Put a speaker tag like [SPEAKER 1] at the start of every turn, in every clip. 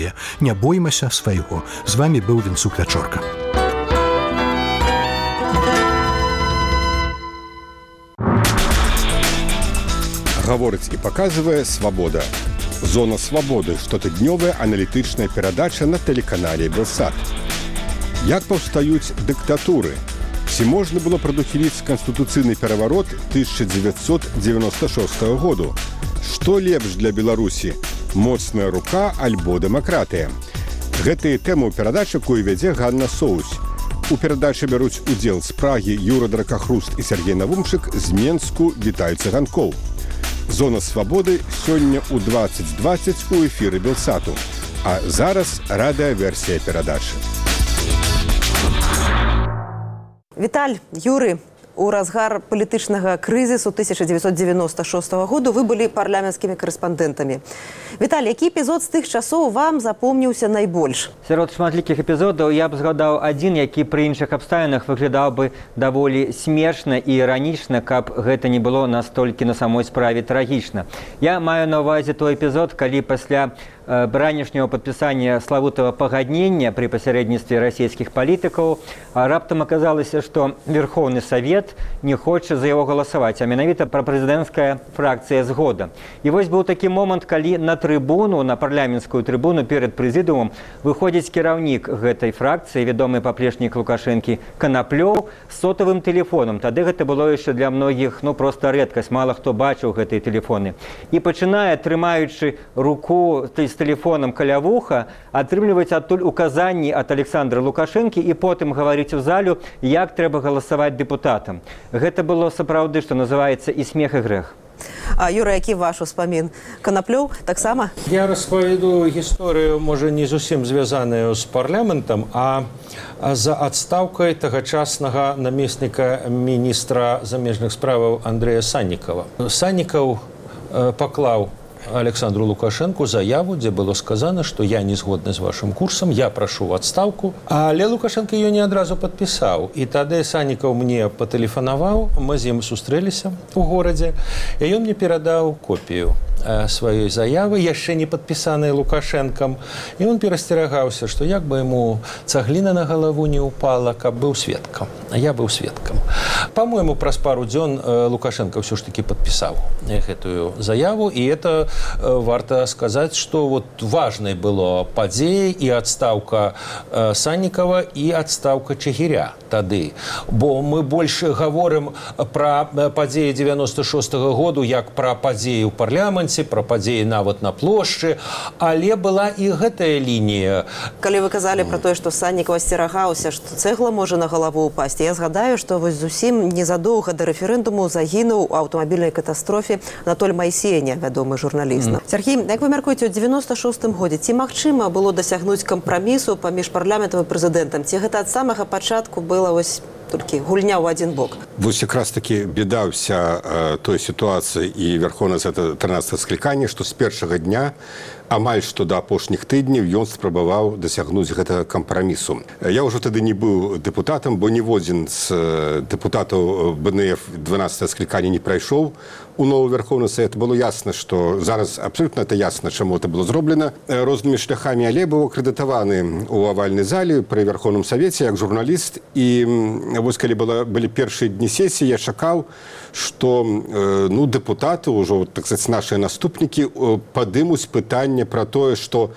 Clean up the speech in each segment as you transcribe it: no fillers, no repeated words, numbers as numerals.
[SPEAKER 1] Не боймася свайго. З вами быў Вінцук Вячорка.
[SPEAKER 2] Гаворыць і паказвае «Свабода». «Зона свабоды» – штотыднёвая аналітычная перадача на тэлеканале «Белсат». Як паўстаюць дыктатуры? Ці можна было прадухіліць канстытуцыйны пераварот 1996 году? Што лепш для Беларусі? Моцная рука альбо дэмакратыя? Гэтыя тэмы ў перадачы, якую вядзе Ганна Соусь. У перадачы бяруць удзел з Прагі Юра Дракахруст і Сергей Навумчык, з Менску Вітай Цыганкоў. «Зона свабоды» сёння ў 20:20 у эфіры Белсату. А зараз радыёверсія перадачы.
[SPEAKER 3] Віталь, Юры, у разгар палітычнага крызісу 1996 году вы былі парламенцкімі карэспандэнтамі. Віталь, які эпізод з тых часоў вам запомніўся найбольш?
[SPEAKER 4] Сярод шматлікіх эпізодаў я б згадаў адзін, які пры іншых абставінах выглядаў бы даволі смешна і іранічна, каб гэта не было настолькі на самой справе трагічна. Я маю на ўвазе той эпізод, калі пасля ранішняго падпісання славутага пагаднення пры пасярэдніцтве расійскіх палітыкаў раптам аказалася, што Верховны Савет не хоча за яго галасаваць, а менавіта прапрэзідэнцкая фракцыя «Згода». І вось быў такі момант, калі на трыбуну, на парламенцкую трыбуну перад прэзідыумам выходзіць кіраўнік гэтай фракцыі, вядомы паплечнік Лукашэнкі Канаплёў, з сотавым тэлефонам. Тады гэта было яшчэ для многіх проста рэдкасць, мала хто бачыў гэтыя тэлефоны. І пачынае, трымаючы руку з тэлефонам каля вуха, атрымліваць адтуль указанні ад Александра Лукашэнкі і потым гаварыць у залю, як трэба галасаваць дэпутатам. Гэта было сапраўды, што называецца, і смех, і грэх.
[SPEAKER 3] А, Юра, які ваш успамін? Канаплёў таксама?
[SPEAKER 5] Я распавяду гісторыю, можа, не зусім звязаную з парламентам, а за адстаўкай тагачаснага намесніка міністра замежных справаў Андрэя Саннікава. Саннікаў паклаў Александру Лукашенку заяву, дзе было сказано, што я не згодны з вашым курсам, я прашу ў адстаўку. Але Лукашенко ее не адразу падпісаў. І тады Саннікаў мне патэлефанаваў, мы з ім сустрэліся ў горадзе, і ён мне перадаў копію сваёй заявы, яшчэ не падпісанай Лукашэнкам. І ён перасцерагаўся, што як бы яму цагліна на галаву не ўпала, каб быў сведкам. А я быў сведкам. Па-мойму, праз пару дзён Лукашенко ўсё ж таки падпісаў гэтую заяву, і это варта сказаць, што вот важнай было падзеяй і адстаўка Саннікава і адстаўка Чигиря тады. Бо мы больш гаворым пра падзеі 96-го году, як пра падзеі ў парламенце, пра падзеі нават на плошчы, але была і гэтая лінія.
[SPEAKER 3] Калі вы казалі пра тое, што Саннікаў асцерагаўся, што цэгла можа на галаву ўпасці, я згадаю, што вось зусім незадоўга да рэферэндуму загінуў у аўтамабільнай катастрофе Анатоль Майсеня, вядомы журналіст. Сергей, як вы мяркуеце, у 96-м годзе ці магчыма было дасягнуць кампрамісу паміж парламентам і прэзідэнтам? Ці гэта ад самага пачатку была вось толькі гульня ў адзін бок?
[SPEAKER 2] Вось якраз такі беда ўся той сітуацыі і Верховна за 13 склікання, што з першага дня амаль што да апошніх тыдняў ён спрабаваў дасягнуць гэтага кампрамісу. Я ўжо тады не быў дэпутатам, бо ніводзін з дэпутатаў БНФ 12 склікання не прайшоў у новы Верховны Савет. Было ясна, што зараз абсолютно это ясна, чаму это было зроблена рознымі шляхамі, але быў акрэдытаваны ў авальнай залі пры Верховным Савеце як журналіст. І вось калі былі першыя дні сесіі, я чакаў, што дэпутаты, ўжо, так сказаць, нашыя наступнікі падымуць пытанне пра тое, што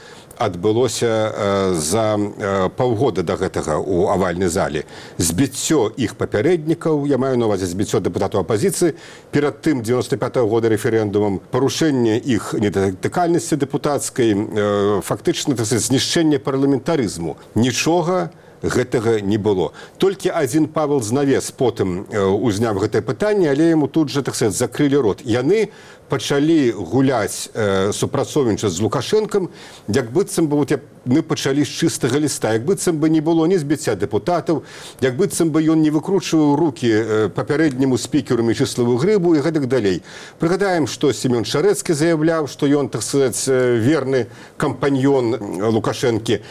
[SPEAKER 2] адбылося за паўгода да гэтага ў авальнай зале. Збіццё іх папярэднікаў, я маю на ўвазе збіццё дэпутатаў апазіцыі, перад тым 95-го года рэферэндумам, парушэнне іх недатыкальнасці дэпутацкай, фактычна, так сказаць, знішчэнне парламентарызму. Нічога гэтага не было. Толькі адзін Павел Знавец потым узняў гэтае пытанне, але яму тут жа, так сказаць, закрылі рот. Яны пачалі гуляць, супрацоўнічаць з Лукашэнкам, як быццам бы мы пачалі з чыстага ліста, як быццам бы не было ні збіцця дэпутатаў, як быццам бы ён не выкручваў рукі папярэдняму спікеру Мячыславу Грыбу і гэтак далей. Прыгадаем, што Семён Шарэцкі заяўляў, што ён, так сказаць, верны кампаньён Лукашэнкі.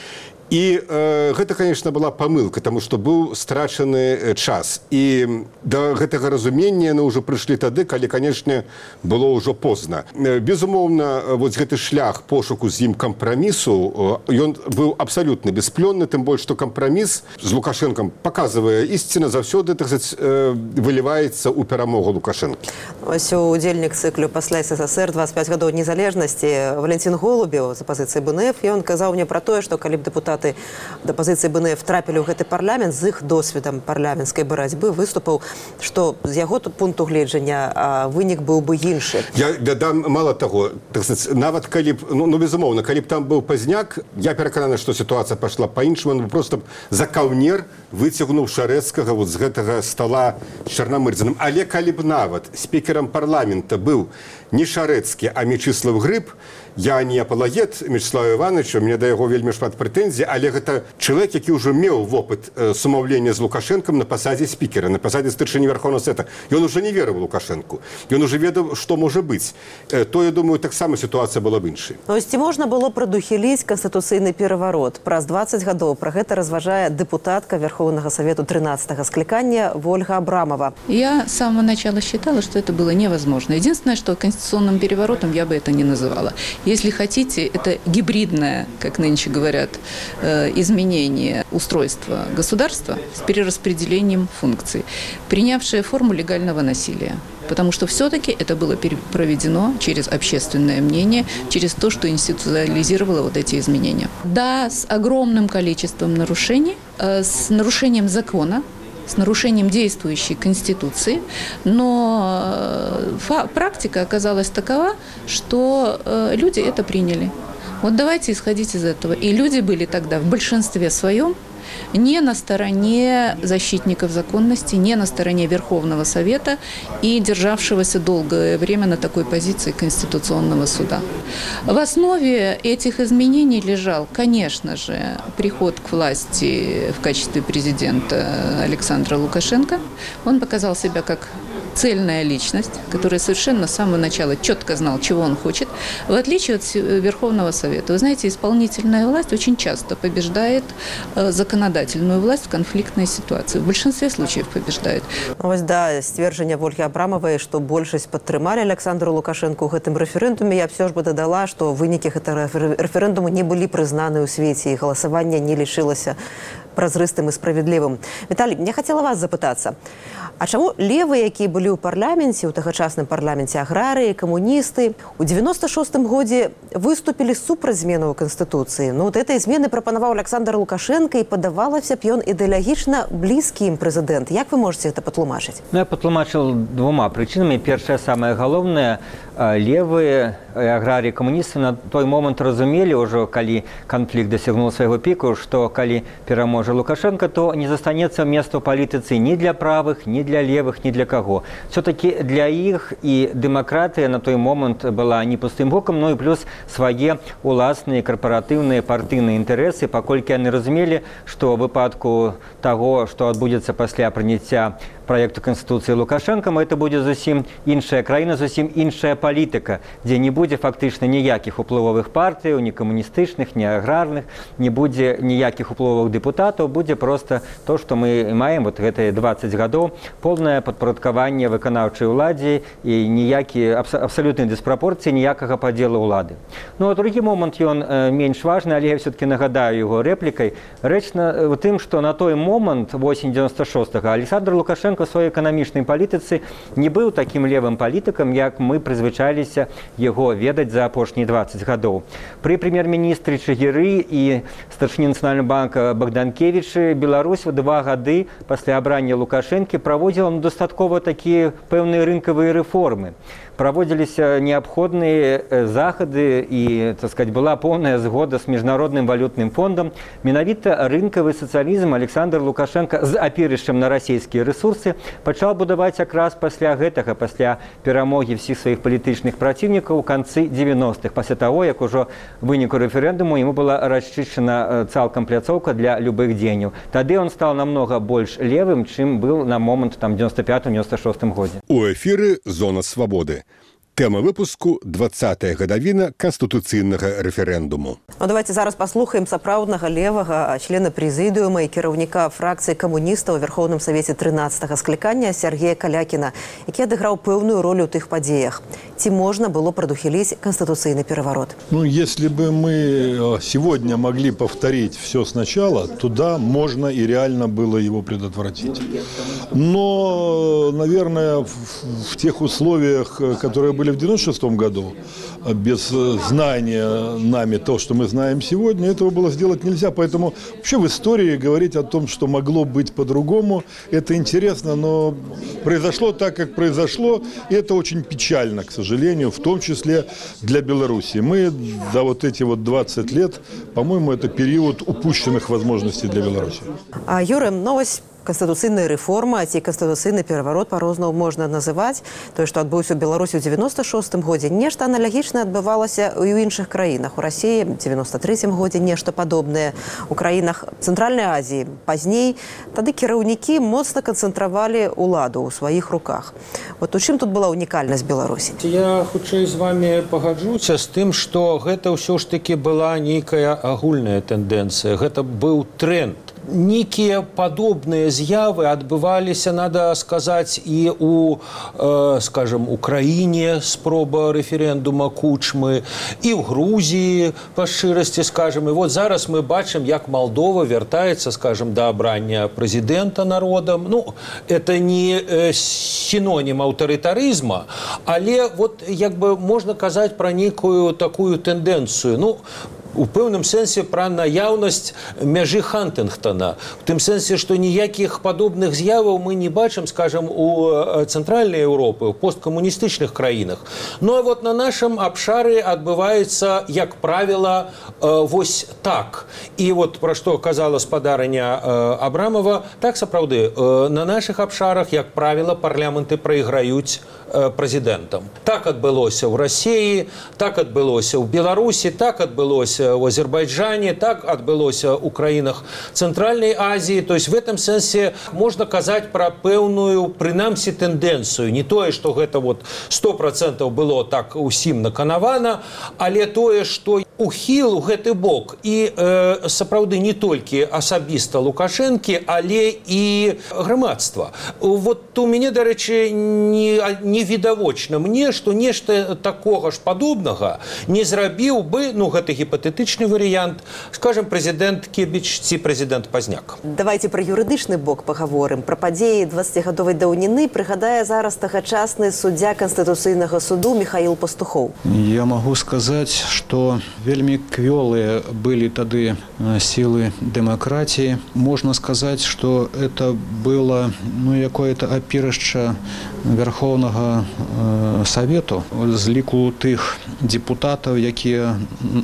[SPEAKER 2] І гэта, конечно, была памылка, тому што быў страчаны час. І да гэтага разумення яны ўжо прыйшлі тады, калі, канешне, было ўжо позна. Безумоўна, вось гэты шлях пошуку з ім кампрамісу, ён быў абсалютна бясплённы, тым больш, што кампраміс з Лукашэнкам паказвае ісціна заўсёды, так сказаць, выліваецца ў перамогу Лукашэнкі.
[SPEAKER 3] Ось удзельнік цыклю пасля СССР 25 гадоў незалежнасці Валентин Голубеў з апазіцыі БНФ, ён казаў мне пра тое, што калі б дэпутаты да пазіцыі БНФ трапілі ў гэты парламент з іх досведам парламенцкай барацьбы, выступаў, што з яго пункту гледжання вынік быў бы іншы.
[SPEAKER 2] Я дадам мала таго, так сказаць, нават калі б, ну безумоўна, калі б там быў Пазняк, я перакананы, што сітуацыя пайшла па-іншаму, просто за каўнер выцягнуў Шарэцкага вот з гэтага стола з Чарнамырдзіным. Але калі б нават спікерам парламента быў не Шарэцкі, а Мечыслав Грыб, я не апалагет Мечыслава Івановича, у меня да яго вельмі шмат прэтэнзій, але гэта чалавек, які ўжо меў вопыт сумаўлення з Лукашэнкам на пасадзе спікера, на пасадзе старшыні Верховнага Савета. Ён уже не верыў Лукашэнку. Ён уже ведаў, што можа быць. То, я думаю, таксама сітуацыя была б іншай.
[SPEAKER 3] Ось ці можна было прадухіліць канстытуцыйны пераварот? Праз 20 гадоў пра гэта разважае дэпутатка Верховнага Савету 13-го скликания Ольга Абрамова.
[SPEAKER 6] Я с самого начала считала, что это было невозможно. Единственное, что конституционным переворотом я бы это не называла. Если хотите, это гибридное, как нынче говорят, изменение устройства государства с перераспределением функций, принявшее форму легального насилия. Потому что все-таки это было проведено через общественное мнение, через то, что институциализировало вот эти изменения. Да, с огромным количеством нарушений, с нарушением закона, с нарушением действующей Конституции, но практика оказалась такова, что люди это приняли. Вот давайте исходить из этого. И люди были тогда в большинстве своем не на стороне защитников законности, не на стороне Верховного Совета и державшегося долгое время на такой позиции Конституционного суда. В основе этих изменений лежал, конечно же, приход к власти в качестве президента Александра Лукашенко. Он показал себя как цельная личность, которая совершенно с самого начала четко знал, чего он хочет, в отличие от Верховного Совета. Вы знаете, исполнительная власть очень часто побеждает законодательную власть в конфликтной ситуации. В большинстве случаев побеждает.
[SPEAKER 3] Ось да, сцверджання Ольги Абрамовой, што большасць падтрымалі Александру Лукашенко ў гэтым рэферэндуме, я все ж бы дадала, што вынікі гэтага рэферэндуму не былі прызнаны ў свеце і галасаванне не лічылася празрыстым і справядлівым. Віталій, я хотела вас запытацца, а чаму левыя, якія былі ў парламенце, ў тагачасным парламенце аграрыі, камуністы, у 96-м годзе выступілі супраць зменаў Канстытуцыі? Ну, вот этой змены прапанаваў Александр Лукашенко, і падавалася б ён ідэалагічна блізкі ім прэзідэнт. Як вы можете гэта патлумачыць?
[SPEAKER 4] Я патлумачыў двума прычынамі. Першая, самая галоўная, левые аграрии, коммунисты на той момент разумели уже, калі конфликт досягнул своего піку, что калі пераможа Лукашенко, то не застанецца месца ў палітыцы ни для правых, ни для левых, ни для кого. Все-таки для іх и демократия на той момент была не пустым боком, но и плюс свае уласныя корпоративные партыйныя интересы, паколькі яны разумели, что в выпадку того, что адбудзецца пасля прыняцця проекту Конституции Лукашенко, это будет зусім іншая краіна, зусім іншая палітыка, дзе не будзе фактычна ніякіх уплывовых партый, ні камуністычных, ні аграрных, не будзе ніякіх уплывовых депутатаў, будзе просто то, что мы маем вот гэтыя 20 гадоў, полное падпарадкаванне выканаўчай уладзе і ніякія абсалютнай диспропорцыі, ніякага падзелу ўлады. Ну, а другі момант, ён менш важны, але я все-таки нагадаю его рэплікай. Рэч у тым, што на той момант, восень 96-го, Александр Лукашенко в своей эканамічнай палітыцы не быў таким левым палітыкам, як мы прызвычаліся яго ведаць за апошнія 20 гадоў. Пры прэм'ер-міністры Чагіры і старшыні Нацыянальнага банка Богданкевічы Беларусь у 2 гады пасля абрання Лукашэнкі праводзіла дастаткова такія пэўныя рынкавыя рэформы. Проводились необходные заходы и, так сказать, была полная згода с Международным валютным фондом. Менавіта рынкавы сацыялізм Александр Лукашенко з апірышчам на расійскія рэсурсы пачаў будаваць якраз пасля гэтага, пасля перамогі всіх сваіх палітычных праціўнікаў у канцы 90-х, пасля таго, як ужо выніку рэферэндуму яму была расчышчана цалкам пляцоўка для любых дзеянняў. Тады он стал намного больш левым, чым был на момант 95-96 годзе.
[SPEAKER 2] У эфіры «Зона свабоды». Тэма выпуску 20-я гадавіна канстытуцыйнага рэферэндуму.
[SPEAKER 3] Ну, давайте зараз паслухаем сапраўднага левага члена прэзідыума і кіраўніка фракцыі камуністаў у Верховным Савеце 13-га склікання Сергея Калякіна, які адыграў пэўную ролю ў тых падзеях. Ці можна было прадухіліць канстытуцыйны пераворот?
[SPEAKER 7] Ну, если бы мы сегодня могли повторить все сначала, то да, можно и реально было его предотвратить. Но, наверное, в тех условиях, которые были в 1996 году, без знания нами того, что мы знаем сегодня, этого было сделать нельзя. Поэтому вообще в истории говорить о том, что могло быть по-другому, это интересно, но произошло так, как произошло, и это очень печально, к сожалению, в том числе для Беларуси. Мы за вот эти вот 20 лет, по-моему, это период упущенных возможностей для Беларуси.
[SPEAKER 3] А Юрий, новость. Канстытуцыйная рэформа ці канстытуцыйны пераварот па-рознаму можна называць. Тое, што адбыўся ў Беларусі ў 96-м годзе, нешта аналагічнае адбывалася і ў іншых краінах. У Расіі ў 93-м годзе нешта падобнае. У краінах Цэнтральнай Азіі пазней тады кіраўнікі моцна канцэнтравалі ўладу ў сваіх руках. Вот у чым тут была унікальнасць Беларусі?
[SPEAKER 5] Я хутчэй з вами пагаджуся з тым, што гэта ўсё ж такі была нейкая агульная тэндэнцыя. Гэта быў тренд. Некие подобные з'явы адбываліся, надо сказаць, і у, скажем, Украіне спроба рэферэндума Кучмы, і ў Грузіі, па шчырасці, скажем. І вот зараз мы бачым, як Молдова вяртаецца, скажем, да абрання прэзідэнта народам. Ну, это не синонім аўтарытарызма, але вот, як бы, можна казаць пра нейкую такую тэндэнцыю. Ну, у пэўным сэнсе пра наяўнасць мяжы Хантынгтона. У тым сэнсе, што ніякіх падобных з'яваў мы не бачым, скажем, у цэнтральнай Еўропы, у посткамуністычных краінах. Ну, а вот на нашым абшары адбываецца, як правіла, вось так. І вот пра што казала спадарыня Абрамова, так сапраўды, на нашых абшарах, як правіла, парламенты прайграюць прэзідэнтам. Так адбылося ў Расіі, так адбылося ў Беларусі, так адбылося в Азербайджане, так адбылося ў краінах Цэнтральнай Азіі. То есть в этом сэнсе можна казаць пра пэўную, прынамсі, тэндэнцыю. Не тое, што гэта вот 100% было так усім наканавана, але тое, што ухіл у гэты бок і сапраўды не толькі асабіста Лукашэнкі, але і грамадства. Вот у мяне, дарэчы, не відавочна мне, што нешта такога ж падобнага не зрабіў бы, ну, гэта гіпатэтычны варыянт, скажем, прэзідэнт Кебіч ці прэзідэнт Пазняк.
[SPEAKER 3] Давайте пра юрыдычны бок пагаворым. Пра падзеі 20гадовай даўніны прыгадае зараз тагачасны суддзя Канстытуцыйнага суду Михаил Пастухоў.
[SPEAKER 8] Я могу сказаць, што вельмі квёлыя былі тады сілы дэмакратіі. Можна сказаць, што это было, ну, якое-то апірышча Верховнага Савету з ліку тых депутатаў, якія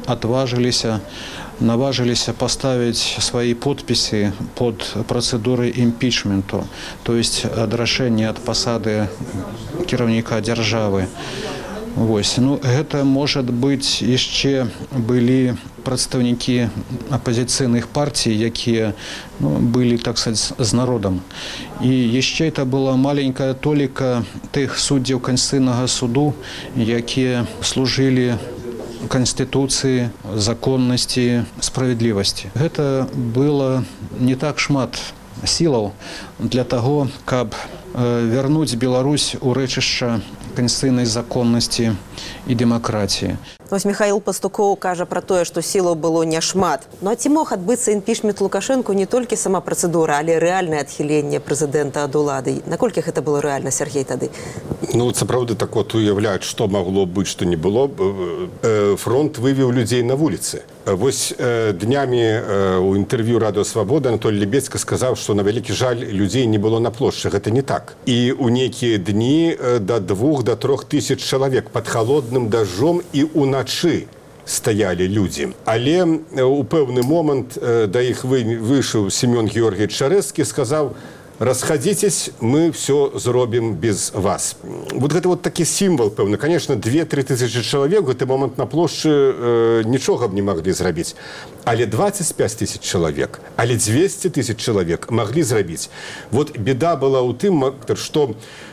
[SPEAKER 8] наважыліся поставить свои подписи под процедурой импичменту, то есть адрашэнне ад пасады кіраўніка дзяржавы. Вось. Ну, гэта, может быть, яшчэ былі прадстаўнікі апозіцыйных партий, якія, ну, былі, так сказать, з народам. І яшчэ это была маленькая толіка тых суддзяў Конституцыйнага суду, якія служылі Конституцыі, законнасці, справядлівасці. Гэта было не так шмат сілаў для таго, каб вярнуць Беларусь у рэчышча конституцыйнай законнасці і дэмакратіі.
[SPEAKER 3] Вось Михаил Пастухоў кажа пра тое, што сілаў было няшмат. Ну а ці мог адбыцца імпічмент Лукашэнку не толькі сама працэдура, але рэальнае адхіленне прэзідэнта ад улады? Наколькі гэта было рэальна, Сергей, тады?
[SPEAKER 2] Ну, сапраўды так вот уяўляюць, што магло быць, што не было. Фронт вывеў людзей на вуліцы. Вось днямі у інтэрв'ю Радыё Свабода Анатолий Лебедзька сказаў, што на вялікі жаль людзей не было на плошчы. Гэта не так. І ў нейкія дні да 2 до 3 тысяч чалавек пад халодным дажджом і ўначы стаялі людзі. Але у пэўны момант да іх выйшаў Семён Георгиевич Шарэцкі, сказаў: расходитесь, мы все зробим без вас. Вот это вот такі сімвал, пэўна. Конечно, 2-3 тысячи чалавек в гэты момант на плошчы нічога б не маглі зрабіць. Але 25 тысяч чалавек, але 200 тысяч чалавек маглі зрабіць. Вот беда была ў тым, што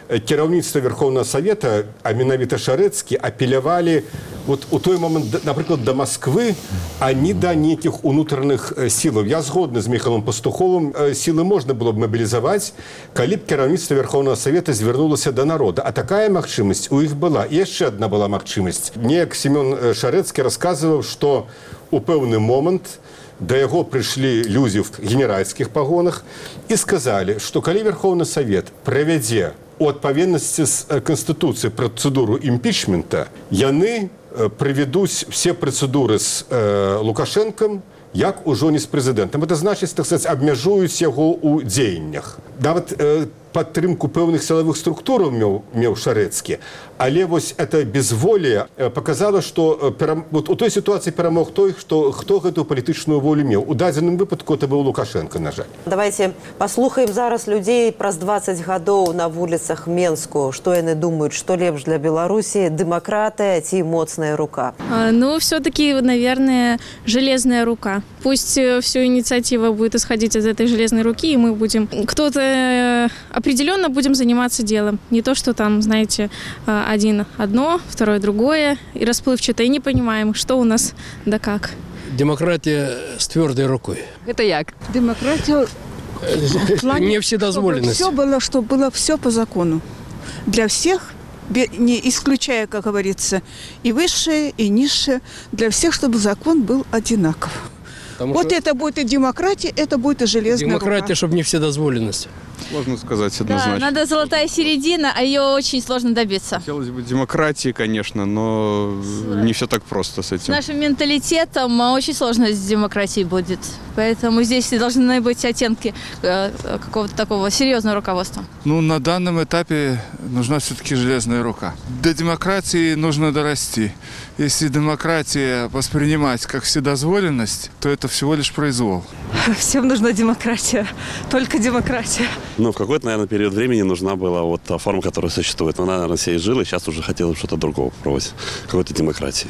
[SPEAKER 2] кіраўніцтва Верховного Совета, а менавіта Шарэцкі, апелявалі вот у той момент, напрыклад, до Москвы, а не до нейкіх унутраных сілаў. Я згодны з Михаилом Пастуховым, сілы можна было б мабілізаваць, калі б кіраўніцтва Верховного Совета звярнулася до народа. А такая магчымасць у іх была. І яшчэ одна была магчымасць. Неяк Семён Шарэцкі расказваў, што у пэўны момант до яго прыйшлі людзі в генеральскіх пагонах і сказалі, што калі Верховны Совет правядзе у адпаведнасці з Канстытуцыяй працэдуру імпічмента, яны прывядуць все працэдуры з Лукашэнкам, як ужо не з прэзідэнтам. Это значыць, так сказаць, абмяжуюць яго ў дзеяннях. Нават падтрымку пэўных сілавых структураў меў Шарэцкі, але вось это безволие показало, што вот у той сітуацыі перамог той, хто гэтую палітычную волю меў. У дадзеным выпадку это быў Лукашенко, на жаль.
[SPEAKER 3] Давайте паслухаем зараз людзей праз 20 гадоў на вуліцах Менску. Што яны думаюць, што лепш для Беларусі, дэмакратыя ці моцная рука?
[SPEAKER 9] Ну, все-таки, наверное, железная рука. Пусть всю инициатива будет исходить из этой железной руки, и мы будем... Кто-то определенно будем заниматься делом. Не то, что там, знаете, один одно, второе другое, и расплывчато, и не понимаем, что у нас да как.
[SPEAKER 10] Демократия с твердой рукой.
[SPEAKER 11] Это як?
[SPEAKER 12] Демократия в плане,
[SPEAKER 10] не вседозволенность.
[SPEAKER 12] Чтобы было все по закону. Для всех, не исключая, как говорится, и высшее, и низшее, для всех, чтобы закон был одинаков. Вот это будет и демократия, это будет и железная рука.
[SPEAKER 10] Демократия, чтобы не вседозволенность.
[SPEAKER 13] Сложно сказать однозначно.
[SPEAKER 11] Да, надо золотая середина, а ее очень сложно добиться.
[SPEAKER 13] Хотелось бы демократии, конечно, но не все так просто с этим.
[SPEAKER 11] С нашим менталитетом очень сложно с демократией будет. Поэтому здесь должны быть оттенки какого-то такого серьезного руководства.
[SPEAKER 14] Ну, на данном этапе нужна все-таки железная рука. До демократии нужно дорасти. Если демократия воспринимать как вседозволенность, то это всего лишь произвол.
[SPEAKER 15] Всем нужна демократия. Только демократия.
[SPEAKER 16] Ну, в какой-то, наверное, период времени нужна была вот та форма, которая существует. Она, наверное, все изжила, и сейчас уже хотелось что-то другого попробовать. Какой-то демократии.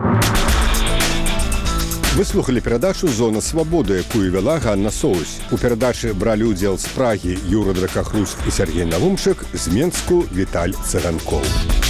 [SPEAKER 2] Вы слухали перадачу «Зона свабоды», якую вела Ганна Соусь. У перадачы бралі ўдзел з Прагі Юра Дракахлус і Сергей Налумчык, з Менску Віталь Цыганкоў.